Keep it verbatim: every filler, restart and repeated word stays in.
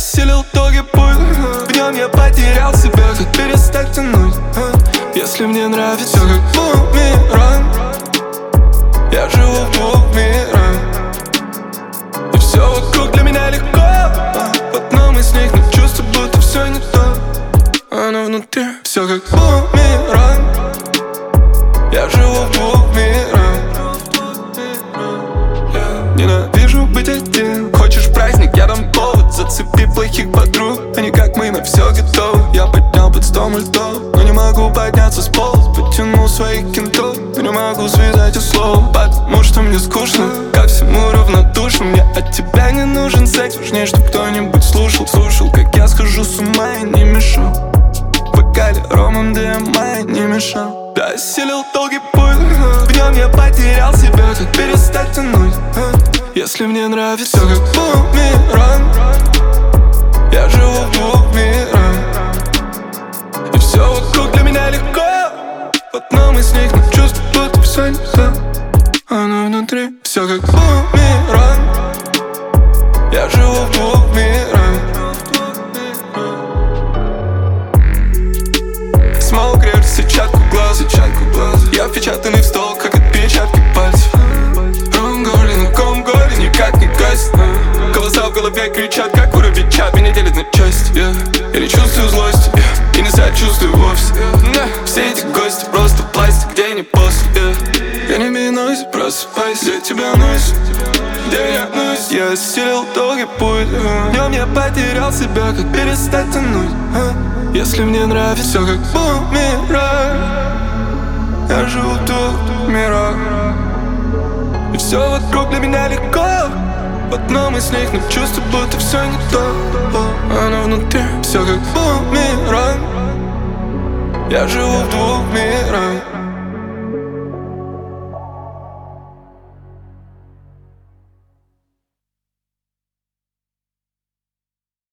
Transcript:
осилил долгий путь, в нем я потерял себя. Как перестать тянуть, если мне нравится? Все как бумеранг, я живу в двух мирах, и все вокруг для меня легко. В одном из них, но чувство, будто все не то. Оно внутри, все как бумеранг, я живу в двух мирах. Ненавижу быть один. Хочешь праздник, я дам повод. Зацепи плохих подруг, они как мы на все готовы. Я поднял под стол льдов, но не могу подняться с пола. Потянул своих кентов, но не могу связать и слов. Потому что мне скучно, ко всему равнодушен. Мне от тебя не нужен секс, важнее, чтоб кто-нибудь слушал. Слушал, как я схожу с ума и не мешал. В бокале ромом ди эм ай не мешал. Я осилил долгий путь, в нем я потерял себя. Как перестать тянуть, если мне нравится? Все как бумеранг, я живу в двух мирах, и все вокруг для меня легко. В одном из них, но чувство, будто все не то. Оно внутри, все как бумеранг, я живу в двух мирах. Смоук режет сетчатку глаз, я впечатанный в стол, как отпечатки пальцев. Ром горле на ком горле никак не гасит. Голоса в голове кричат, как воробей чат. Меня делит на части, yeah. Я не чувствую злости, yeah. И не сочувствую вовсе, yeah. Все эти гости просто пластик, где не после, yeah. Я не минуюсь, просыпайся, где тебя носит, где меня носит. Я осилил долгий путь, в нем я потерял себя. Как перестать тянуть, если мне нравится? Все как бумеранг, я живу в двух мирах, и все вокруг для меня легко. В одном из них, но чувство, будто все не то. Оно внутри, все как бумеранг, я живу в двух мирах.